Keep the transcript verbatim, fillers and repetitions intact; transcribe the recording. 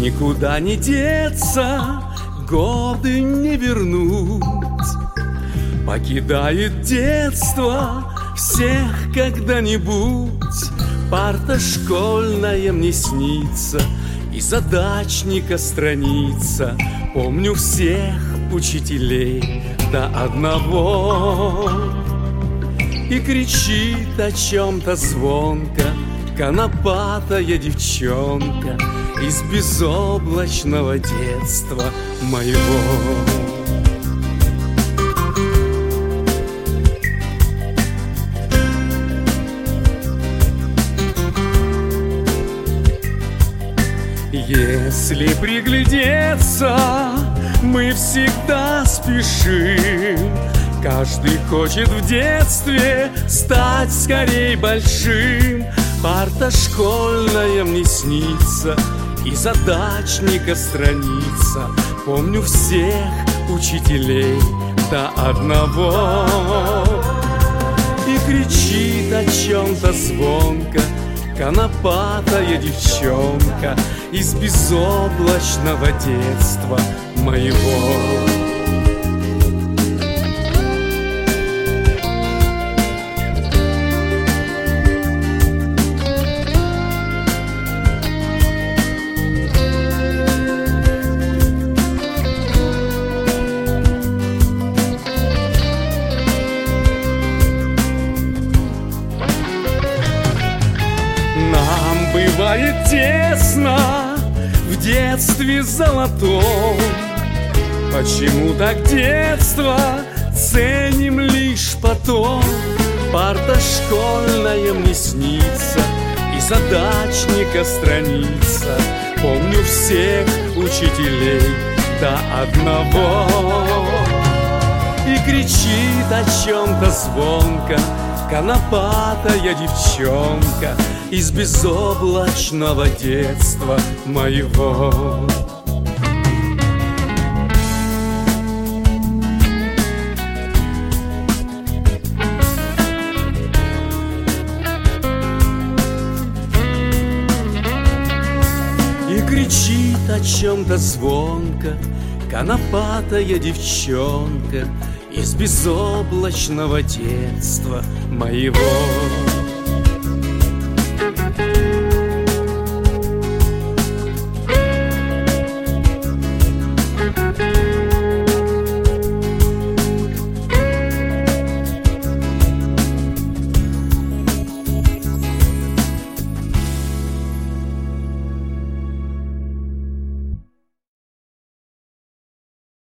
Никуда не деться, годы не вернуть. Покидает детство всех когда-нибудь. Парта школьная мне снится, и задачника страница. Помню всех учителей до одного. И кричит о чем-то звонко конопатая девчонка из безоблачного детства моего. Если приглядеться, мы всегда спешим. Каждый хочет в детстве стать скорей большим. Парта школьная мне снится, и задачника страница. Помню всех учителей до одного. И кричит о чем-то звонко конопатая девчонка из безоблачного детства моего. Бывает тесно в детстве золотом. Почему так детство ценим лишь потом? Парта школьная мне снится, и задачника страница. Помню всех учителей до одного. И кричит о чем-то звонко конопатая девчонка из безоблачного детства моего. И кричит о чем-то звонко конопатая девчонка из безоблачного детства моего.